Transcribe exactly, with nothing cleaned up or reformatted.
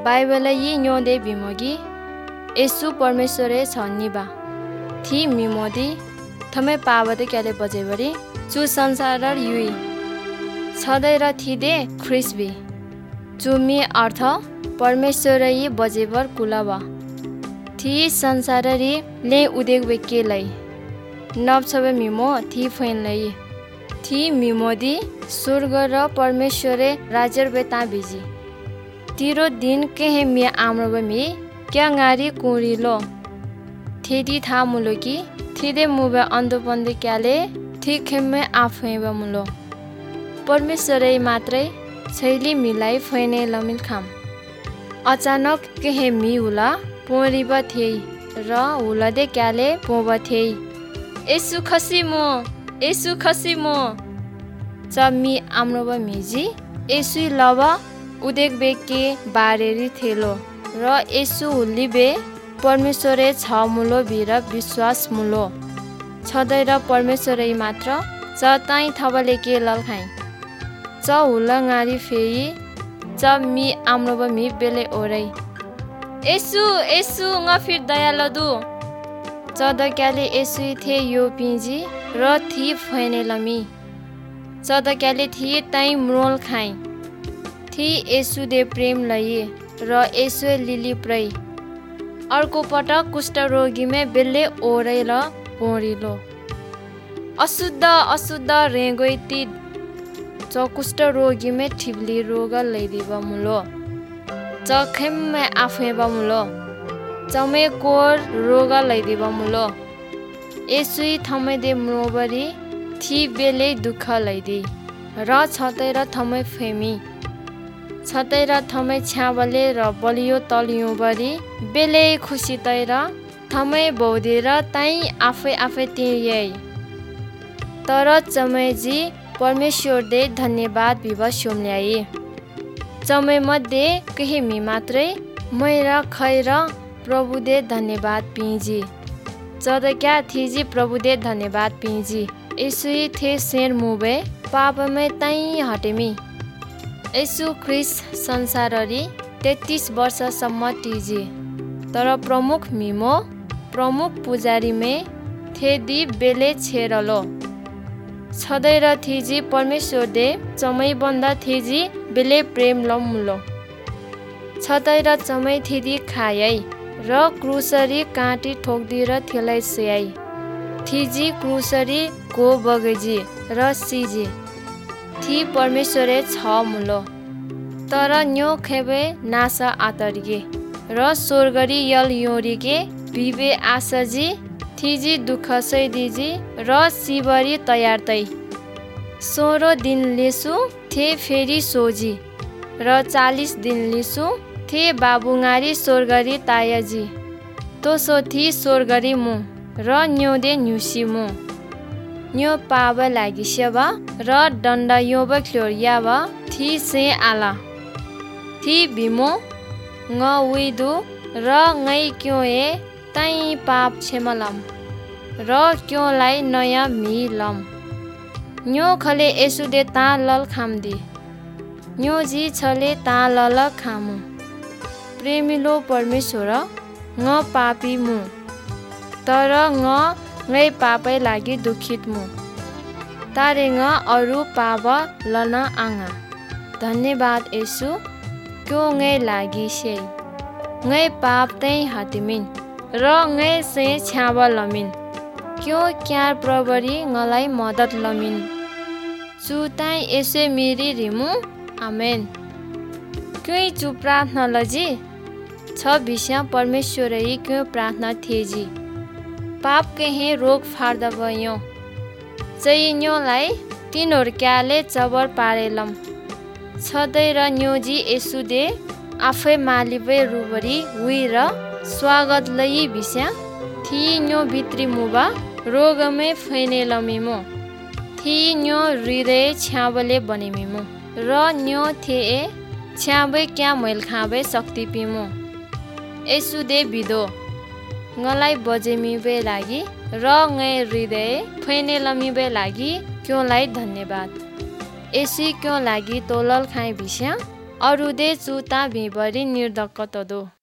Bible यी न्योदे बिमोगी यसु परमेश्वरे छन्निबा थी मिमोदी थमे पावते क्याले बजेबरी चु संसार युई छदै र थिदे ख्रिस्बी चुमी अर्थ परमेश्वर यी बजेबर कुलबा थी संसार री ले उदेक वेके लै नबछबे मिमो थी फैन लै थी मिमोदी स्वर्ग र परमेश्वरे राज्य बेता बिजी तिरो दिन केहे मि आम्रो मि क्या गारी कुरिलो थेदी था मुलो कि थिदे मुबे अन्धपन्दी क्याले थी खेमे आफैबा मुलो परमेश्वरै मात्रै छैली मिलाई फैने लमिल खाम अचानक केहे मि हुला पोरिबा थिए र हुलदे क्याले पोबा थिए यसु खसी मो यसु खसी मो चम्मी आम्रोबा मिजी यसु लबा उदेक बेके बारेरी थेलो र यसु हुलिबे परमेश्वरे छ मुलो भिर विश्वास मुलो छदै र परमेश्वरै मात्र च ताई थबले के लल खाइ च हुल गारी फेई च मि आम्रोबा मि बेले ओरै यसु यसु nga फिर दया लदु चद क्याले यसु थे यो पिजी र थी फैने लमी चद क्याले थी ताई म्रोल खाइ थी यसु दे प्रेम लई र यसु लिली प्रै अर्को पटक कुष्ठ रोगीमे बेले ओरै ल पोरिलो अशुद्ध अशुद्ध रेगोइ ती च कुष्ठ रोगीमे ठिब्ली रोग लैदिबा मुलो च खेममे आफैबा मुलो चमे कोर रोग लैदिबा मुलो यसुई थमै दे म्रोबरी थी बेले दुःख लैदि र छतै र थमै फेमी छतै र थमै छ्याबले र बलियो तलियो बरी बेले खुसी तै र थमै बौदेर ताई आफै आफै तियै तर चमैजी परमेश्वर दे धन्यवाद विवा सोम्ल्याई चमै मध्ये केही मि मात्रै मैरा खैर प्रभु दे धन्यवाद पिजी चद क्या थिजी प्रभु दे धन्यवाद पिजी यसुई थे सेर मुबे पापमै ताई हटेमी यसु ख्रिस संसाररी तेत्तीस वर्षसम्म टिजी तर प्रमुख मिमो प्रमुख पुजारीमे थेदी बेले छेरलो छदै र थिजी परमेश्वर दे चमै बन्दा थिजी बेले प्रेम लम्मुलो छदै र चमै थिदी खायै र क्रुसरी काँटी ठोक्दी र थेलाई सेयाई थिजी क्रुसरी को बगेजी र सिजी थी परमेश्वरे छ मुलो तर न्यो खेबे नासा आतरिगे र स्वर्गरी यल योरिगे बिबे आशाजी थिजी दुःख सैदिजी र शिवरी तयार तै सोह्र दिन लिसु थे फेरि सोजी र चालिस दिन लिसु थे बाबुङारी स्वर्गरी तायाजी तोसो थी स्वर्गरी मु र न्योदे न्युसी मु न्यो पाब लागि सेवा र दण्ड योब क्लोरियाब थी से आला थी बिमो ङ उइदु र ngै क्यों ए ताई पाप छेमलम र क्योंलाई नयाँ मिलम न्यो खले यसु दे ता लल खामदी न्यो जी छले ता लल खामु प्रेमिलो परमेश्वर ङ पापी मु तर ङ ngै पापै लागि दुखित मु तारे ङ अरु पाप लन आङा धन्यवाद यसु क्यों ngै लागि से ngै पाप तै हतिमिन र ngै से छ्याब लमिन क्यों क्यार प्रबरी ngलाई मदत लमिन चुताई एसे मेरी रिमु आमेन क्यों चु प्रार्थना लजी छ विषय परमेश्वर ही क्यों प्रार्थना थेजी पाप के हे रोग फार्दा भयो चाहिँ न्योलाई तिनोर क्याले चबर पारेलम छदै र न्योजी यसु दे आफै मालिबे रुबरी हुई र स्वागत लई विषय थी न्यो भित्री मुबा रोगमे फैने लमिमो थी न्यो हृदय छ्याबले बनेमिमो र न्यो थे छ्याबे क्या मैल खाबे शक्ति पिमो यसु दे बिदो ngलाई बजेमिबे लागि र ngै हृदय फैने लमिबे लागि क्योंलाई धन्यवाद यसु क्यों लागि तोलल खाइ विषय अरुदे चु ता भिबरी निर्धक्क तदो